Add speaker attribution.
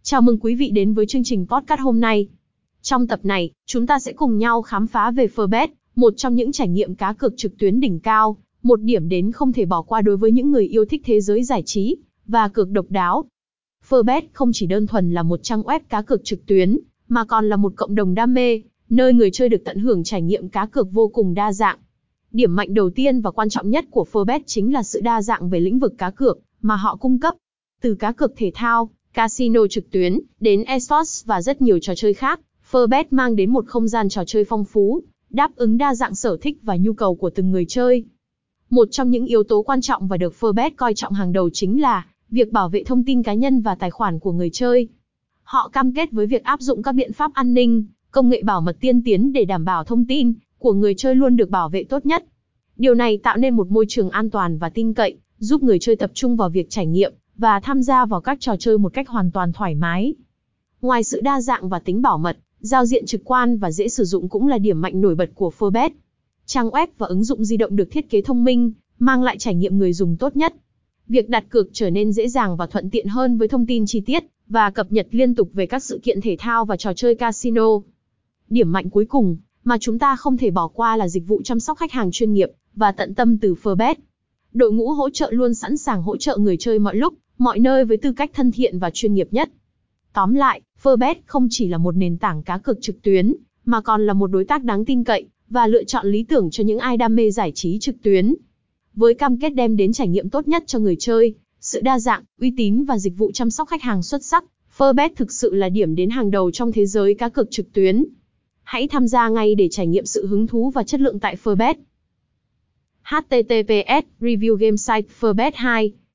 Speaker 1: Chào mừng quý vị đến với chương trình podcast hôm nay. Trong tập này, chúng ta sẽ cùng nhau khám phá về Furbet, một trong những trải nghiệm cá cược trực tuyến đỉnh cao, một điểm đến không thể bỏ qua đối với những người yêu thích thế giới giải trí và cược độc đáo. Furbet không chỉ đơn thuần là một trang web cá cược trực tuyến, mà còn là một cộng đồng đam mê, nơi người chơi được tận hưởng trải nghiệm cá cược vô cùng đa dạng. Điểm mạnh đầu tiên và quan trọng nhất của Furbet chính là sự đa dạng về lĩnh vực cá cược mà họ cung cấp. Từ cá cược thể thao, casino trực tuyến, đến esports và rất nhiều trò chơi khác, Furbet mang đến một không gian trò chơi phong phú, đáp ứng đa dạng sở thích và nhu cầu của từng người chơi. Một trong những yếu tố quan trọng và được Furbet coi trọng hàng đầu chính là việc bảo vệ thông tin cá nhân và tài khoản của người chơi. Họ cam kết với việc áp dụng các biện pháp an ninh, công nghệ bảo mật tiên tiến để đảm bảo thông tin của người chơi luôn được bảo vệ tốt nhất. Điều này tạo nên một môi trường an toàn và tin cậy, giúp người chơi tập trung vào việc trải nghiệm và tham gia vào các trò chơi một cách hoàn toàn thoải mái. Ngoài sự đa dạng và tính bảo mật, giao diện trực quan và dễ sử dụng cũng là điểm mạnh nổi bật của Furbet. Trang web và ứng dụng di động được thiết kế thông minh, mang lại trải nghiệm người dùng tốt nhất. Việc đặt cược trở nên dễ dàng và thuận tiện hơn với thông tin chi tiết và cập nhật liên tục về các sự kiện thể thao và trò chơi casino. Điểm mạnh cuối cùng mà chúng ta không thể bỏ qua là dịch vụ chăm sóc khách hàng chuyên nghiệp và tận tâm từ Furbet. Đội ngũ hỗ trợ luôn sẵn sàng hỗ trợ người chơi mọi lúc, mọi nơi với tư cách thân thiện và chuyên nghiệp nhất. Tóm lại, Furbet không chỉ là một nền tảng cá cược trực tuyến, mà còn là một đối tác đáng tin cậy và lựa chọn lý tưởng cho những ai đam mê giải trí trực tuyến. Với cam kết đem đến trải nghiệm tốt nhất cho người chơi, sự đa dạng, uy tín và dịch vụ chăm sóc khách hàng xuất sắc, Furbet thực sự là điểm đến hàng đầu trong thế giới cá cược trực tuyến. Hãy tham gia ngay để trải nghiệm sự hứng thú và chất lượng tại Furbet. https://review game site Furbet 2